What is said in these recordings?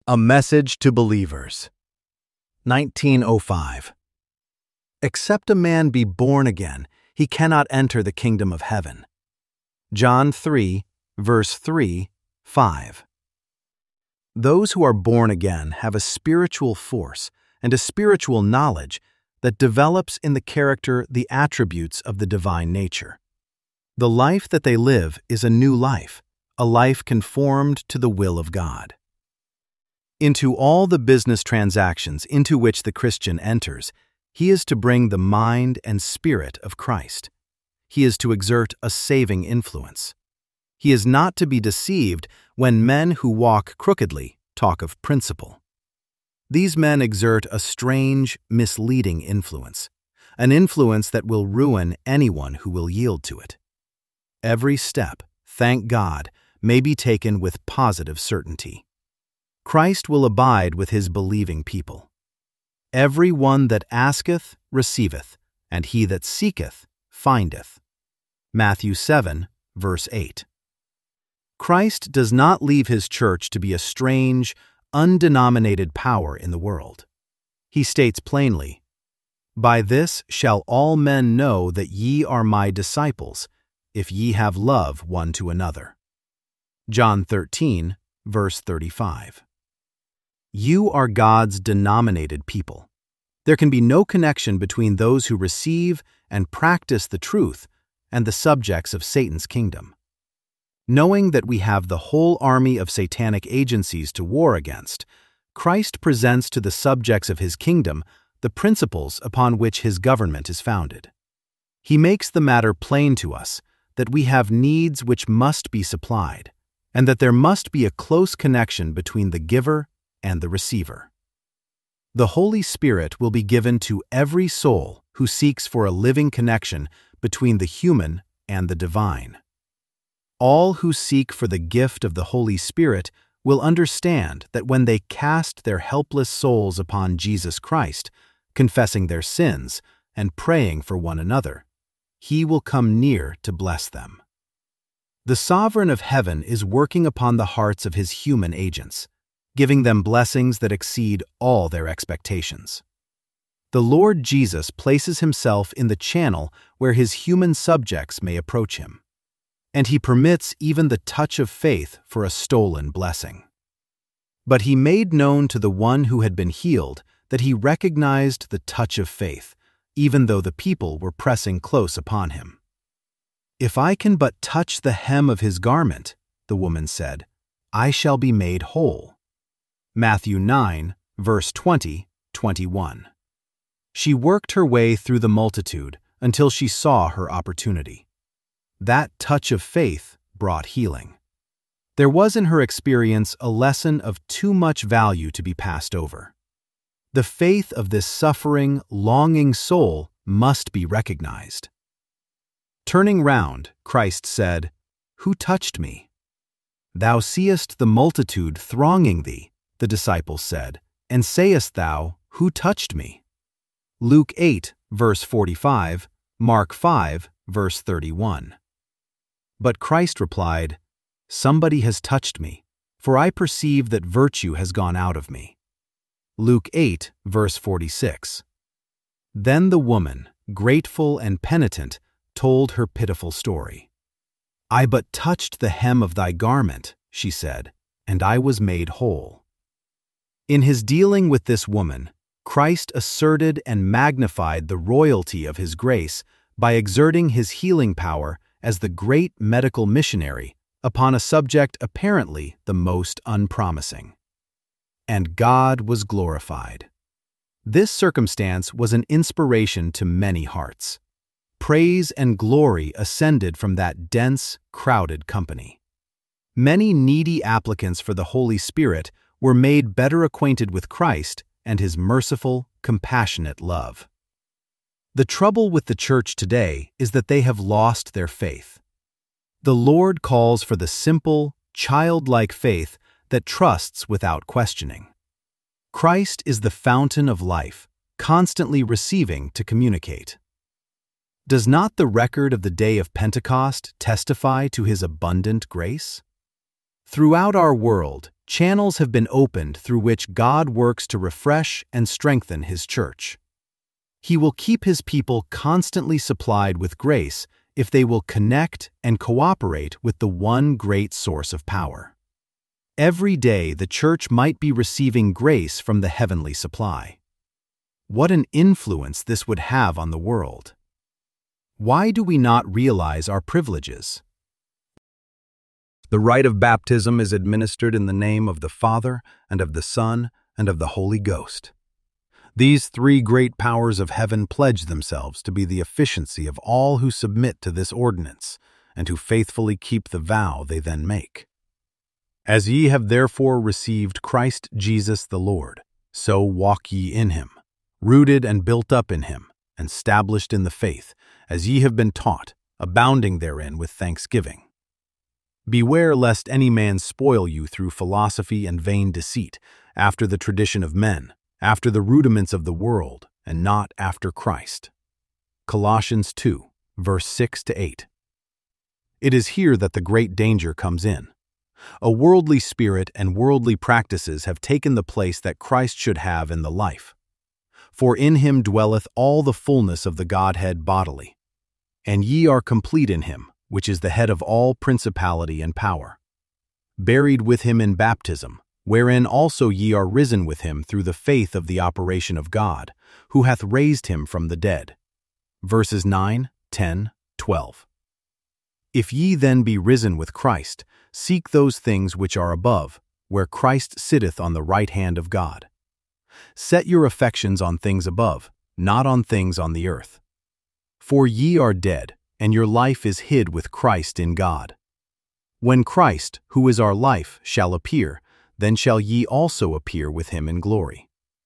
A Message to Believers. 1905. Except a man be born again, he cannot enter the kingdom of heaven. John 3, verse 3, 5. Those who are born again have a spiritual force and a spiritual knowledge that develops in the character the attributes of the divine nature. The life that they live is a new life, a life conformed to the will of God. Into all the business transactions into which the Christian enters, he is to bring the mind and spirit of Christ. He is to exert a saving influence. He is not to be deceived when men who walk crookedly talk of principle. These men exert a strange, misleading influence, an influence that will ruin anyone who will yield to it. Every step, thank God, may be taken with positive certainty. Christ will abide with his believing people. Every one that asketh, receiveth, and he that seeketh, findeth. Matthew 7, verse 8. Christ does not leave his church to be a strange, undenominated power in the world. He states plainly, "By this shall all men know that ye are my disciples, if ye have love one to another." John 13, verse 35. You are God's denominated people. There can be no connection between those who receive and practice the truth and the subjects of Satan's kingdom. Knowing that we have the whole army of satanic agencies to war against, Christ presents to the subjects of his kingdom the principles upon which his government is founded. He makes the matter plain to us that we have needs which must be supplied, and that there must be a close connection between the giver and the receiver. The Holy Spirit will be given to every soul who seeks for a living connection between the human and the divine. All who seek for the gift of the Holy Spirit will understand that when they cast their helpless souls upon Jesus Christ, confessing their sins and praying for one another, he will come near to bless them. The Sovereign of Heaven is working upon the hearts of his human agents, giving them blessings that exceed all their expectations. The Lord Jesus places himself in the channel where his human subjects may approach him, and he permits even the touch of faith for a stolen blessing. But he made known to the one who had been healed that he recognized the touch of faith, even though the people were pressing close upon him. "If I can but touch the hem of his garment," the woman said, "I shall be made whole." Matthew 9, verse 20, 21. She worked her way through the multitude until she saw her opportunity. That touch of faith brought healing. There was in her experience a lesson of too much value to be passed over. The faith of this suffering, longing soul must be recognized. Turning round, Christ said, "Who touched me?" "Thou seest the multitude thronging thee," the disciples said, "and sayest thou, Who touched me?" Luke 8, verse 45, Mark 5, verse 31. But Christ replied, "Somebody has touched me, for I perceive that virtue has gone out of me." Luke 8, verse 46. Then the woman, grateful and penitent, told her pitiful story. "I but touched the hem of thy garment," she said, "and I was made whole." In his dealing with this woman, Christ asserted and magnified the royalty of his grace by exerting his healing power as the great medical missionary upon a subject apparently the most unpromising. And God was glorified. This circumstance was an inspiration to many hearts. Praise and glory ascended from that dense, crowded company. Many needy applicants for the Holy Spirit were made better acquainted with Christ and his merciful, compassionate love. The trouble with the church today is that they have lost their faith. The Lord calls for the simple, childlike faith that trusts without questioning. Christ is the fountain of life, constantly receiving to communicate. Does not the record of the day of Pentecost testify to his abundant grace? Throughout our world, channels have been opened through which God works to refresh and strengthen His church. He will keep His people constantly supplied with grace if they will connect and cooperate with the one great source of power. Every day the church might be receiving grace from the heavenly supply. What an influence this would have on the world! Why do we not realize our privileges? The rite of baptism is administered in the name of the Father, and of the Son, and of the Holy Ghost. These three great powers of heaven pledge themselves to be the efficiency of all who submit to this ordinance, and who faithfully keep the vow they then make. As ye have therefore received Christ Jesus the Lord, so walk ye in him, rooted and built up in him, and stablished in the faith, as ye have been taught, abounding therein with thanksgiving. Beware lest any man spoil you through philosophy and vain deceit, after the tradition of men, after the rudiments of the world, and not after Christ. Colossians 2, verse 6-8. It is here that the great danger comes in. A worldly spirit and worldly practices have taken the place that Christ should have in the life. For in him dwelleth all the fullness of the Godhead bodily. And ye are complete in him, which is the head of all principality and power. Buried with him in baptism, wherein also ye are risen with him through the faith of the operation of God, who hath raised him from the dead. Verses 9, 10, 12. If ye then be risen with Christ, seek those things which are above, where Christ sitteth on the right hand of God. Set your affections on things above, not on things on the earth. For ye are dead, and your life is hid with Christ in God. When Christ, who is our life, shall appear, then shall ye also appear with him in glory.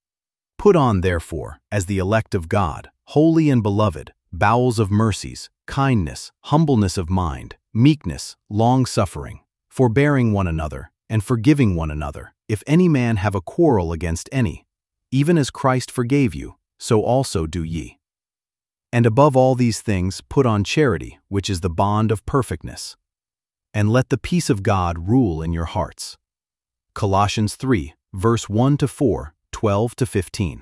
Put on, therefore, as the elect of God, holy and beloved, bowels of mercies, kindness, humbleness of mind, meekness, long-suffering, forbearing one another, and forgiving one another, if any man have a quarrel against any, even as Christ forgave you, so also do ye. And above all these things put on charity, which is the bond of perfectness. And let the peace of God rule in your hearts. Colossians 3, verse 1-4, 12-15.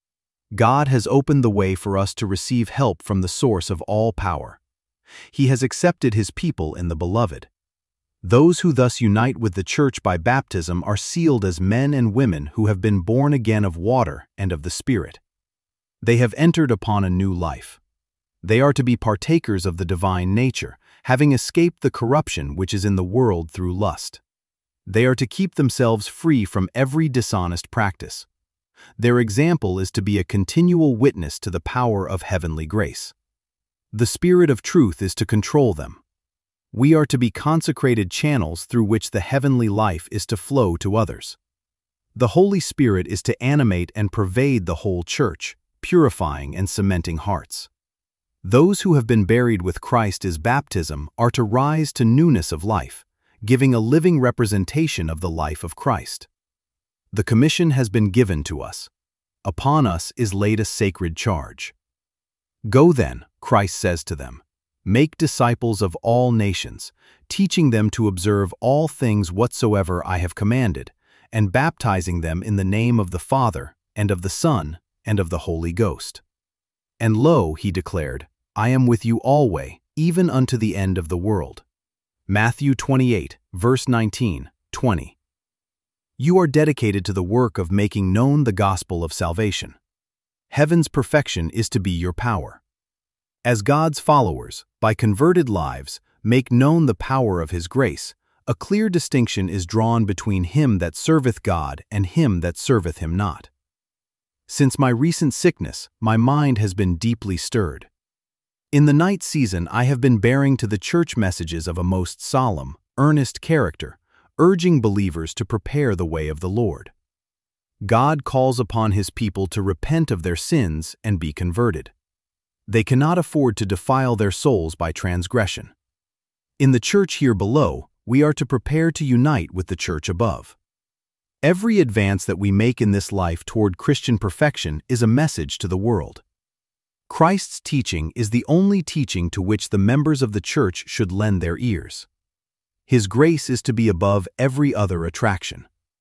God has opened the way for us to receive help from the source of all power. He has accepted his people in the Beloved. Those who thus unite with the church by baptism are sealed as men and women who have been born again of water and of the Spirit. They have entered upon a new life. They are to be partakers of the divine nature, having escaped the corruption which is in the world through lust. They are to keep themselves free from every dishonest practice. Their example is to be a continual witness to the power of heavenly grace. The Spirit of truth is to control them. We are to be consecrated channels through which the heavenly life is to flow to others. The Holy Spirit is to animate and pervade the whole church, purifying and cementing hearts. Those who have been buried with Christ as baptism are to rise to newness of life, giving a living representation of the life of Christ. The commission has been given to us. Upon us is laid a sacred charge. Go then, Christ says to them, make disciples of all nations, teaching them to observe all things whatsoever I have commanded, and baptizing them in the name of the Father, and of the Son, and of the Holy Ghost. And lo, he declared, I am with you alway, even unto the end of the world. Matthew 28, verse 19, 20. You are dedicated to the work of making known the gospel of salvation. Heaven's perfection is to be your power. As God's followers, by converted lives, make known the power of His grace, a clear distinction is drawn between him that serveth God and him that serveth Him not. Since my recent sickness, my mind has been deeply stirred. In the night season I have been bearing to the church messages of a most solemn, earnest character, urging believers to prepare the way of the Lord. God calls upon His people to repent of their sins and be converted. They cannot afford to defile their souls by transgression. In the church here below, we are to prepare to unite with the church above. Every advance that we make in this life toward Christian perfection is a message to the world. Christ's teaching is the only teaching to which the members of the church should lend their ears. His grace is to be above every other attraction.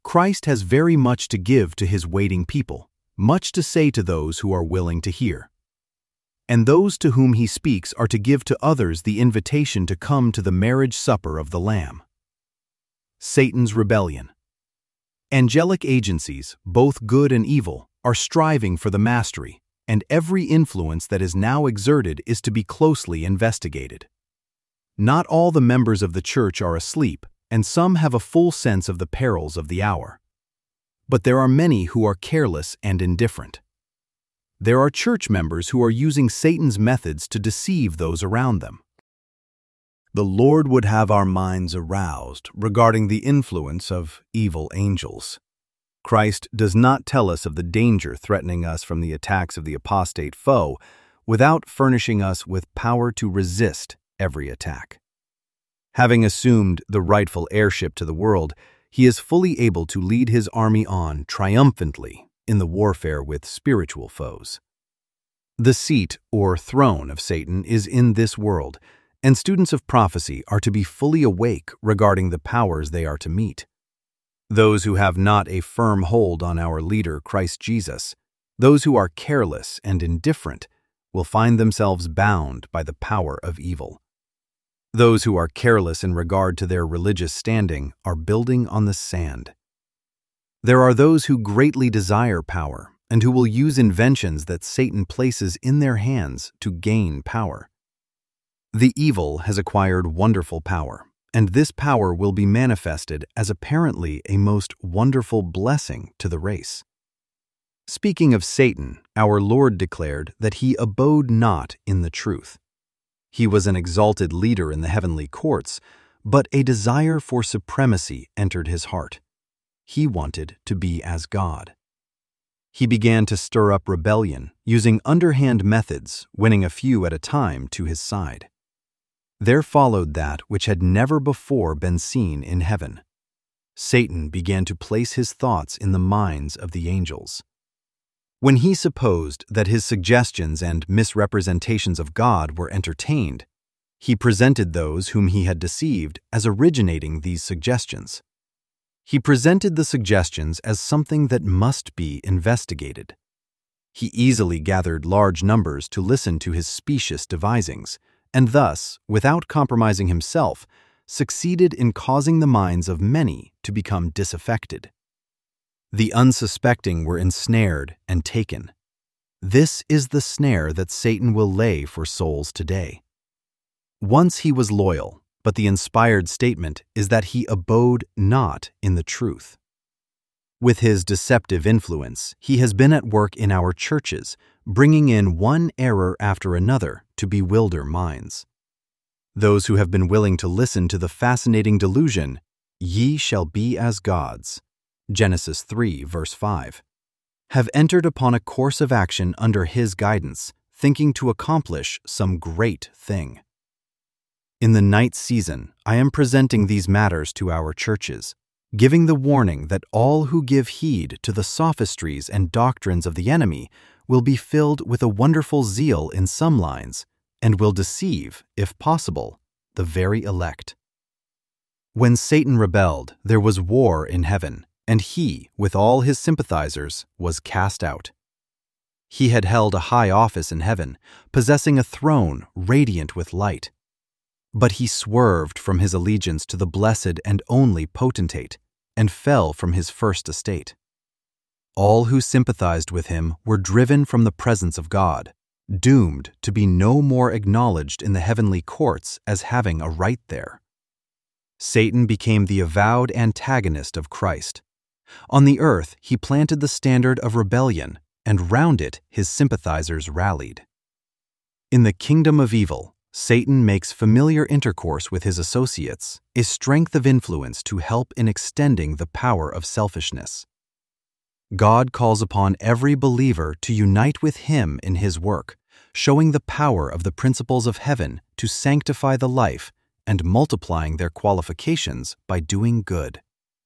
Christ has very much to give to his waiting people, much to say to those who are willing to hear. And those to whom he speaks are to give to others the invitation to come to the marriage supper of the Lamb. Satan's rebellion. Angelic agencies, both good and evil, are striving for the mastery, and every influence that is now exerted is to be closely investigated. Not all the members of the church are asleep, and some have a full sense of the perils of the hour. But there are many who are careless and indifferent. There are church members who are using Satan's methods to deceive those around them. The Lord would have our minds aroused regarding the influence of evil angels. Christ does not tell us of the danger threatening us from the attacks of the apostate foe without furnishing us with power to resist every attack. Having assumed the rightful heirship to the world, he is fully able to lead his army on triumphantly in the warfare with spiritual foes. The seat or throne of Satan is in this world, and students of prophecy are to be fully awake regarding the powers they are to meet. Those who have not a firm hold on our leader, Christ Jesus, those who are careless and indifferent, will find themselves bound by the power of evil. Those who are careless in regard to their religious standing are building on the sand. There are those who greatly desire power and who will use inventions that Satan places in their hands to gain power. The evil has acquired wonderful power, and this power will be manifested as apparently a most wonderful blessing to the race. Speaking of Satan, our Lord declared that he abode not in the truth. He was an exalted leader in the heavenly courts, but a desire for supremacy entered his heart. He wanted to be as God. He began to stir up rebellion, using underhand methods, winning a few at a time to his side. There followed that which had never before been seen in heaven. Satan began to place his thoughts in the minds of the angels. When he supposed that his suggestions and misrepresentations of God were entertained, he presented those whom he had deceived as originating these suggestions. He presented the suggestions as something that must be investigated. He easily gathered large numbers to listen to his specious devisings, and thus, without compromising himself, succeeded in causing the minds of many to become disaffected. The unsuspecting were ensnared and taken. This is the snare that Satan will lay for souls today. Once he was loyal, but the inspired statement is that he abode not in the truth. With his deceptive influence, he has been at work in our churches, bringing in one error after another to bewilder minds. Those who have been willing to listen to the fascinating delusion, "Ye shall be as gods," Genesis 3, verse 5, have entered upon a course of action under his guidance, thinking to accomplish some great thing. In the night season, I am presenting these matters to our churches, giving the warning that all who give heed to the sophistries and doctrines of the enemy will be filled with a wonderful zeal in some lines, and will deceive, if possible, the very elect. When Satan rebelled, there was war in heaven, and he, with all his sympathizers, was cast out. He had held a high office in heaven, possessing a throne radiant with light. But he swerved from his allegiance to the blessed and only potentate, and fell from his first estate. All who sympathized with him were driven from the presence of God, doomed to be no more acknowledged in the heavenly courts as having a right there. Satan became the avowed antagonist of Christ. On the earth, he planted the standard of rebellion, and round it his sympathizers rallied. In the kingdom of evil, Satan makes familiar intercourse with his associates a strength of influence to help in extending the power of selfishness. God calls upon every believer to unite with him in his work, showing the power of the principles of heaven to sanctify the life and multiplying their qualifications by doing good.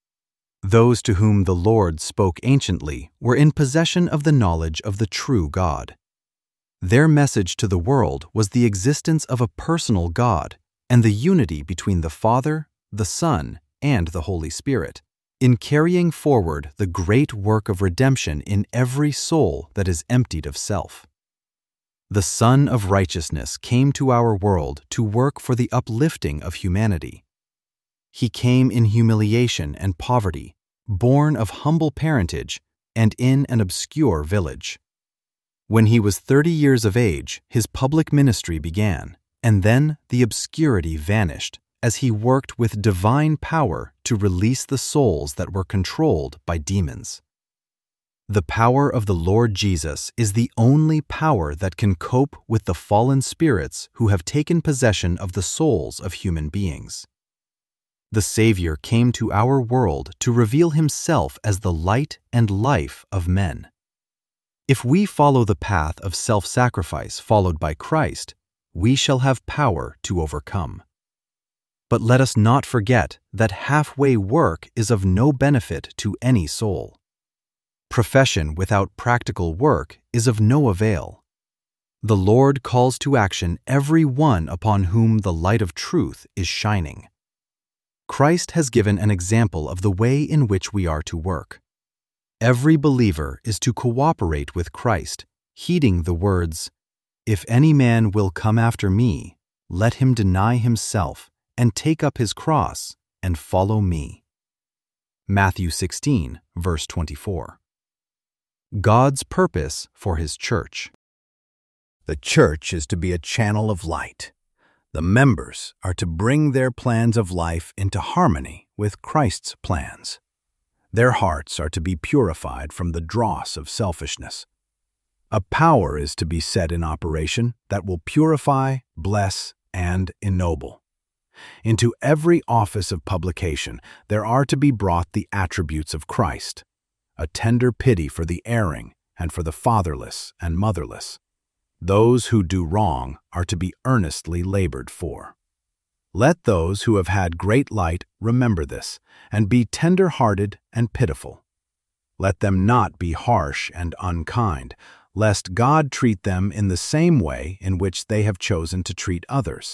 Those to whom the Lord spoke anciently were in possession of the knowledge of the true God. Their message to the world was the existence of a personal God and the unity between the Father, the Son, and the Holy Spirit, in carrying forward the great work of redemption in every soul that is emptied of self. The Son of Righteousness came to our world to work for the uplifting of humanity. He came in humiliation and poverty, born of humble parentage and in an obscure village. When he was 30 years of age, his public ministry began, and then the obscurity vanished as he worked with divine power to release the souls that were controlled by demons. The power of the Lord Jesus is the only power that can cope with the fallen spirits who have taken possession of the souls of human beings. The Savior came to our world to reveal himself as the light and life of men. If we follow the path of self-sacrifice followed by Christ, we shall have power to overcome. But let us not forget that halfway work is of no benefit to any soul. Profession without practical work is of no avail. The Lord calls to action every one upon whom the light of truth is shining. Christ has given an example of the way in which we are to work. Every believer is to cooperate with Christ, heeding the words, "If any man will come after me, let him deny himself and take up his cross and follow me." Matthew 16, verse 24. God's purpose for his church. The church is to be a channel of light. The members are to bring their plans of life into harmony with Christ's plans. Their hearts are to be purified from the dross of selfishness. A power is to be set in operation that will purify, bless, and ennoble. Into every office of publication there are to be brought the attributes of Christ, a tender pity for the erring and for the fatherless and motherless. Those who do wrong are to be earnestly labored for. Let those who have had great light remember this, and be tender-hearted and pitiful. Let them not be harsh and unkind, lest God treat them in the same way in which they have chosen to treat others.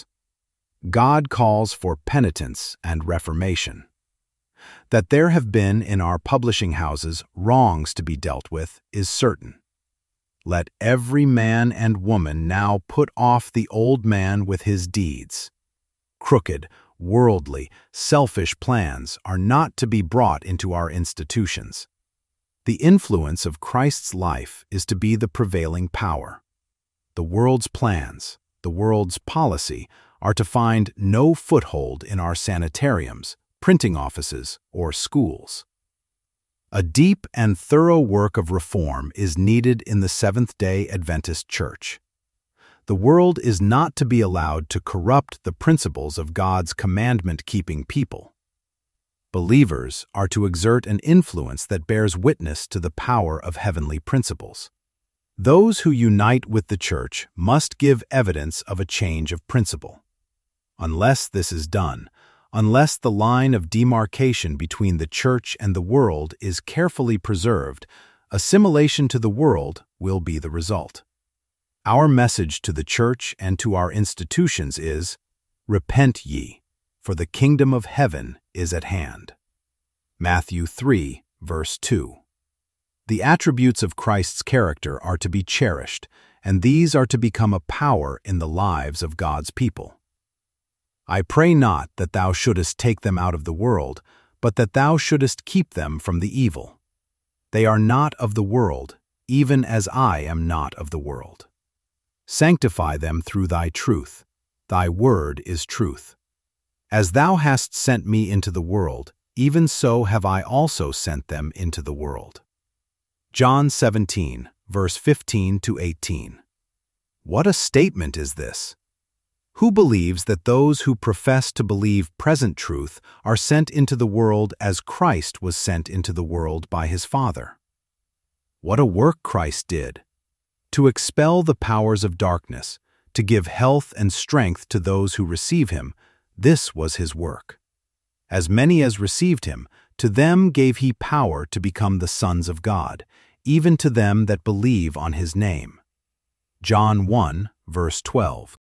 God calls for penitence and reformation. That there have been in our publishing houses wrongs to be dealt with is certain. Let every man and woman now put off the old man with his deeds. Crooked, worldly, selfish plans are not to be brought into our institutions. The influence of Christ's life is to be the prevailing power. The world's plans, the world's policy, are to find no foothold in our sanitariums, printing offices, or schools. A deep and thorough work of reform is needed in the Seventh-day Adventist Church. The world is not to be allowed to corrupt the principles of God's commandment-keeping people. Believers are to exert an influence that bears witness to the power of heavenly principles. Those who unite with the church must give evidence of a change of principle. Unless this is done, unless the line of demarcation between the church and the world is carefully preserved, assimilation to the world will be the result. Our message to the church and to our institutions is, "Repent ye, for the kingdom of heaven is at hand." Matthew 3, verse 2. The attributes of Christ's character are to be cherished, and these are to become a power in the lives of God's people. I pray not that thou shouldest take them out of the world, but that thou shouldest keep them from the evil. They are not of the world, even as I am not of the world. Sanctify them through thy truth. Thy word is truth. As thou hast sent me into the world, even so have I also sent them into the world. John 17, verse 15 to 18. What a statement is this! Who believes that those who profess to believe present truth are sent into the world as Christ was sent into the world by his Father? What a work Christ did! To expel the powers of darkness, to give health and strength to those who receive him, this was his work. As many as received him, to them gave he power to become the sons of God, even to them that believe on his name. John 1, verse 12.